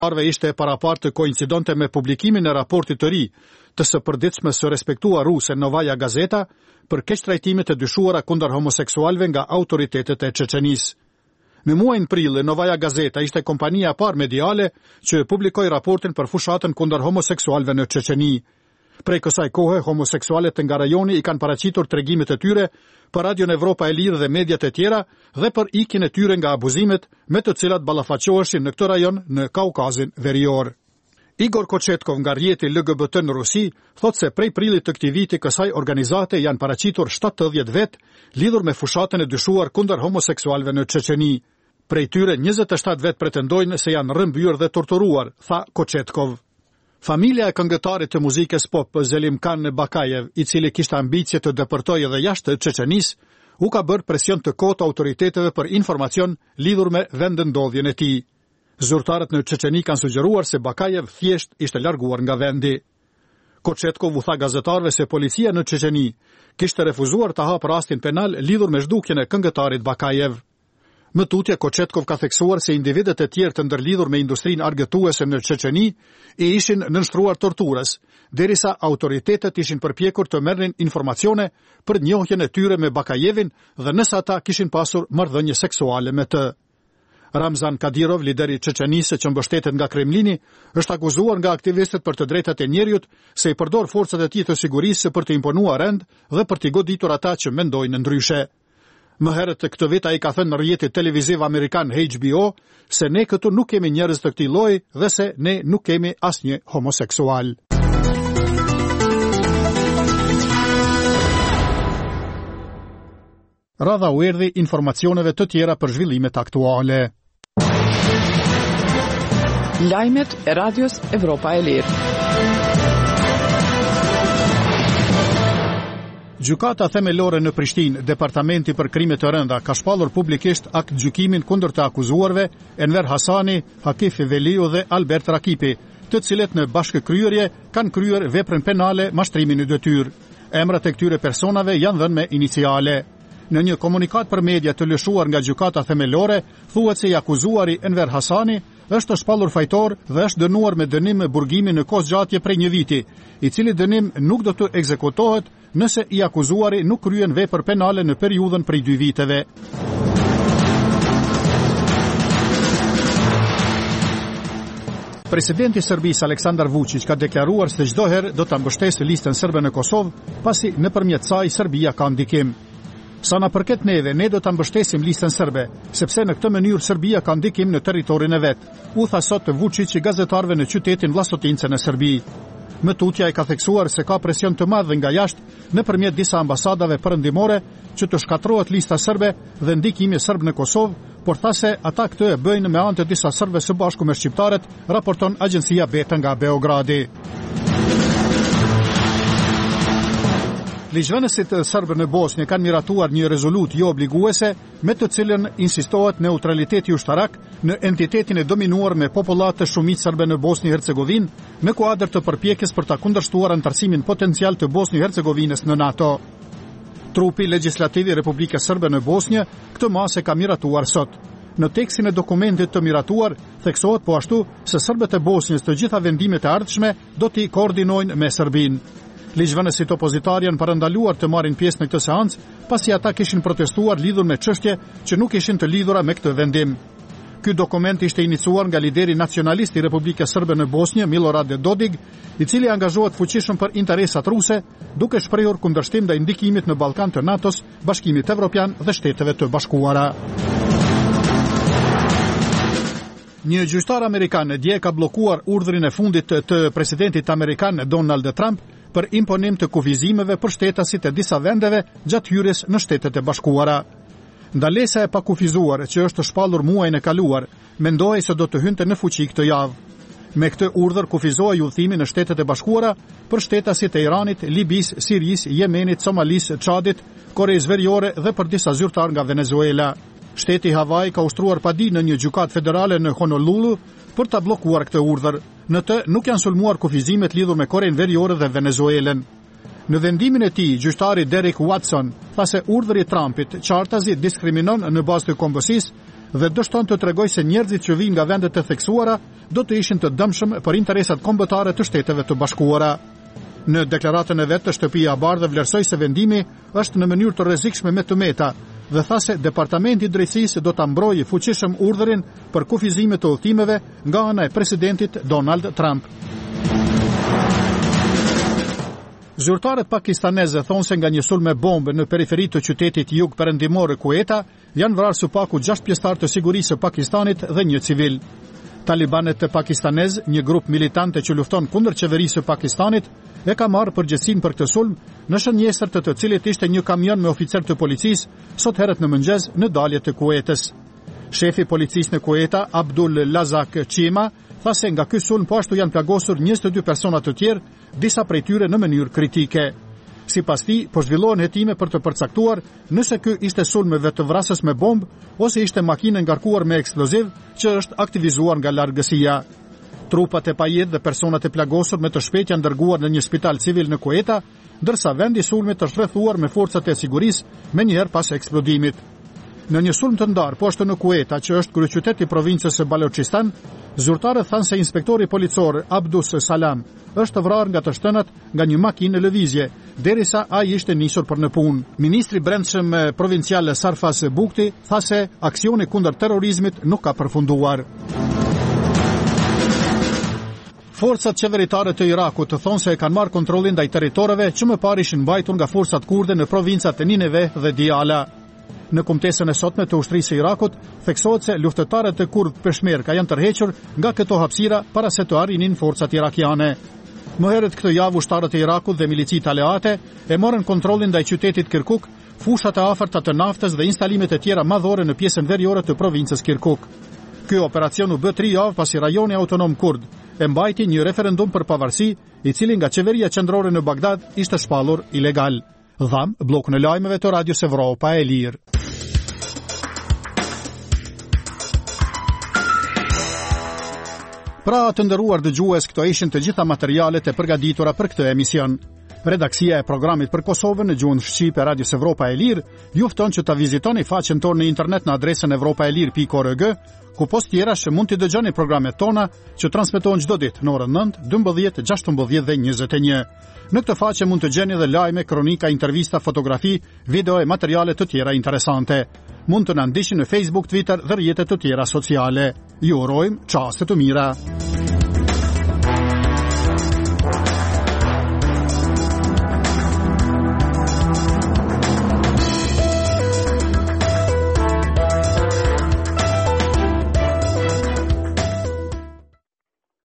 Arve ishte parapartë koincidente me publikimin e raportit të ri të së përditshme së respektuar ruse Novaja Gazeta për keqtrajtimet e dyshuara kundër homoseksualëve nga autoritetet e Çeçenisë. Në muajin prill, Novaja Gazeta ishte kompania e parë mediale që publikoi raportin për fushatën kundër homoseksualëve në Çeçeni. Prej kësaj kohe, homoseksualet nga rajoni i kanë paraqitur tregimet e tyre për Radion Evropa e Lirë dhe mediat e tjera dhe për ikjen e tyre nga abuzimet me të cilat ballafaqoheshin në këtë rajon në Kaukazin Verior. Igor Kochetkov nga rrjeti LGBT në Rusi thot se prej prillit të këtij viti kësaj organizate janë paraqitur 70 vet lidhur me fushatën e dyshuar kundër homoseksualëve në Çeçeni. Prej tyre 27 vet pretendojnë se janë rrëmbyer dhe torturuar, tha Kochetkov. Familja e këngëtarit të muzikës pop Zelimkan Bakajev, i cili kishte ambicje të depërtojë edhe jashtë Çeçenisë, u ka bërë presion të kotë autoriteteve për informacion lidhur me vendendodhjen e tij. Zyrtarët në Çeçeni kanë sugjeruar se Bakajev thjesht ishte larguar nga vendi. Kochetkov u tha gazetarëve se policia në Çeçeni kishte refuzuar të hapë rastin penal lidhur me zhdukjen e këngëtarit Bakajev. Më tutje, Kochetkov ka theksuar se individet e tjerë të ndërlidhur me industrinë argëtuese në Çeçeni ishin nënshtruar torturës, derisa autoritetet ishin përpjekur të merrnin informacione për njohjen e tyre me Bakajevin dhe nëse ata kishin pasur marrëdhënie seksuale me të. Ramzan Kadyrov, lideri i Çeçenisë që mbështetet nga Kremlini, është akuzuar nga aktivistët për të drejtat e njerëzit se i përdor forcat e tij të sigurisë për të imponuar rend dhe për të goditur ata që mendojnë ndryshe. Më herët këtë vit ai ka thënë në rrjetin televiziv amerikan HBO se ne këtu nuk kemi njerëz të këtij lloji dhe se ne nuk kemi asnjë homoseksual. Radha u erdhi informacioneve të tjera për zhvillimet aktuale. Lajmet e Radios Evropa e Lirë. Gjykata themelore në Prishtinë, Departamenti për krime të rënda, ka shpallur publikisht akt gjykimin kundër të akuzuarve Enver Hasani, Hakif Veliu dhe Albert Rakipi, të cilët në bashkëkryerje kanë kryer veprën penale mashtrimin në detyrë. Emrat e këtyre personave janë dhënë me iniciale. Në një komunikat për media të lëshuar nga gjykata themelore, thuhet se i akuzuari Enver Hasani është shpallur fajtor dhe është dënuar me dënim me burgimi në kohë zgjatje prej një viti, i cili dënim nuk do të ekzekutohet nëse i akuzuari nuk kryen vepër penale në periudhën prej 2 viteve. Presidenti i Serbisë Aleksandar Vučić ka deklaruar se çdo herë do ta mbështesë listën serbe në Kosovë, pasi nëpërmjet saj Serbia ka ndikim. Sa na përket neve, ne do ta mbështesim listën serbe, sepse në këtë mënyrë Serbia ka ndikim në territorin e vet, u tha sot Vučić gazetarëve në qytetin Vlasotince në Serbi. Më tutje ai ka theksuar se ka presion të madh nga jashtë nëpërmjet disa ambasadave perëndimore që të shkatërrohet lista serbe dhe ndikimi serb në Kosovë, por tha se ata këtë e bëjnë me anë të disa serbëve së bashku me shqiptarët, raporton agjencia Beta nga Beogradi. Ligjvënësit serbë në Bosnjë kanë miratuar një rezolut jo obliguese me të cilën insistohet neutraliteti ushtarak në entitetin e dominuar me popullat të shumicë serbe në Bosnjë-Hercegovinë në kuadër të përpjekjes për ta kundërshtuar antarësimin potencial të Bosnjë-Hercegovinës në NATO. Trupi legjislativ i Republikës Serbe në Bosnjë këtë masë ka miratuar sot. Në tekstin e dokumentit të miratuar theksohet po ashtu se serbët e Bosnjës të gjitha vendimet e ardhshme do t'i koordinojnë me Serbinë. Ligjvënësit opozitar janë parandaluar të marrin pjesë në këtë seancë, pasi ata kishin protestuar lidhur me çështje që nuk ishin të lidhura me këtë vendim. Ky dokument ishte iniciuar nga lideri nacionalist i Republikës Serbe në Bosnjë, Milorad Dodik, i cili angazhohet fuqishëm për interesat ruse, duke shprehur kundërshtim ndaj ndikimit në Ballkan të NATO-s, Bashkimit Evropian dhe Shteteve të Bashkuara. Një gjyqtar amerikan dje ka bllokuar urdhrin e fundit të presidentit amerikan Donald Trump për imponim të kufizimeve për shtetasit e disa vendeve gjatë hyrjes në Shtetet e Bashkuara. Ndalesa e pakufizuar që është shpallur muajin e kaluar, mendohej se do të hynte në fuqi këtë javë. Me këtë urdhër kufizohej udhëtimi në Shtetet e Bashkuara për shtetasit e Iranit, Libis, Siris, Jemenit, Somalis, Çadit, Koreas Veriore dhe për disa zyrtar nga Venezuela. Shteti Hawaii ka ushtruar padi në një gjykatë federale në Honolulu për ta bllokuar këtë urdhër. Në të nuk janë sulmuar kufizimet lidhur me Korean Veriore dhe Venezuelen. Në vendimin e tij, gjyqtari Derek Watson tha se urdhri i Trumpit qartazi diskriminon në bazë të kombësisë dhe dështon të tregoj se njerëzit që vijnë nga vendet e theksuara do të ishin të dëmshëm për interesat kombëtare të Shteteve të Bashkuara. Në deklaratën e vet, Shtëpia e Bardhë vlerësoi se vendimi është në mënyrë të rrezikshme me të meta dhe tha se Departamenti i Drejtësisë do ta mbrojë fuqishëm urdhërin për kufizime të udhëtimeve nga ana e presidentit Donald Trump. Zyrtarët pakistaneze thonë se nga një sulm me bombë në periferi të qytetit jug-perëndimor Kuweta janë vrarë së paku 6 pjesëtar të sigurisë së Pakistanit dhe një civil. Talibanet pakistanez, një grup militante që lufton kundër qeverisë së Pakistanit, e ka marrë përgjegjësinë për këtë sulm në shënjestër të cilit ishte një kamion me oficer të policisë sot herët në mëngjes në dalje të Kuwetës. Shefi i policisë në Kuweta, Abdul Lazak Chima, tha se nga ky sulm po ashtu janë plagosur 22 persona të tjerë, disa prej tyre në mënyrë kritike. Sipas tij, po zhvillohen hetime për të përcaktuar nëse ky ishte sulm vetë vrasës me bombë ose ishte makinë ngarkuar me eksploziv që është aktivizuar nga largësia. Trupat e pajet dhe personat e plagosur me të shpejtë janë dërguar në një spital civil në Kuweta, ndërsa vendi i sulmit është rrethuar me forcat e sigurisë menjëherë pas eksplodimit. Në një sulm të ndarë poshtë në Kuweta, që është kryeqytet i provincës së Balochistan, zyrtarët thanë se inspektori policor Abdus Salam është vrarë nga të shtënat nga një makinë në lëvizje, derisa ai ishte nisur për në punë. Ministri i Brendshëm provincial Sarfaz Bukti tha se aksioni kundër terrorizmit nuk ka përfunduar. Forcat qeveritare të Irakut thonë se e kanë marrë kontrollin ndaj territoreve që më parë ishin mbajtur nga forcat kurde në provincat e Nineve dhe Diyala. Në kumtesën e sotme të ushtrisë së Irakut, theksohet se luftëtarët e kurdë peshmerga janë tërhequr nga këto hapësira para se të arrinin forcat irakiane. Më herët këtë javë ushtarët e Irakut dhe milicit aleate e morën kontrollin ndaj qytetit Kirkuk, fushat e afërta të naftës dhe instalimet e tjera madhore në pjesën veriore të provincës Kirkuk. Ky operacion u bë 3 javë pasi rajoni autonom kurd e mbajti një referendum për pavarësi, i cili nga qeveria qendrore në Bagdad ishte shpallur ilegal. Dham, blokun e lajmeve të Radios Evropa e Lirë. Pra të nderuar dëgjues, këto ishin të gjitha materialet e përgatitura për këtë emision. Redaksia e programit për Kosovën në gjuhën shqipe Radios Evropa e Lirë ju fton që ta vizitoni faqen tonë në internet në adresën evropaelir.org, ku post tjerash mund të dëgjoni programet tona që transmetohen çdo ditë në orën 9, 12, 16 dhe 21. Në këtë faqe mund të gjeni edhe lajme, kronika, intervista, fotografi, video e materiale të tjera interesante. Mund të na ndiqni në Facebook, Twitter dhe rrjetet të tjera sociale. Ju urojmë çaste të mira.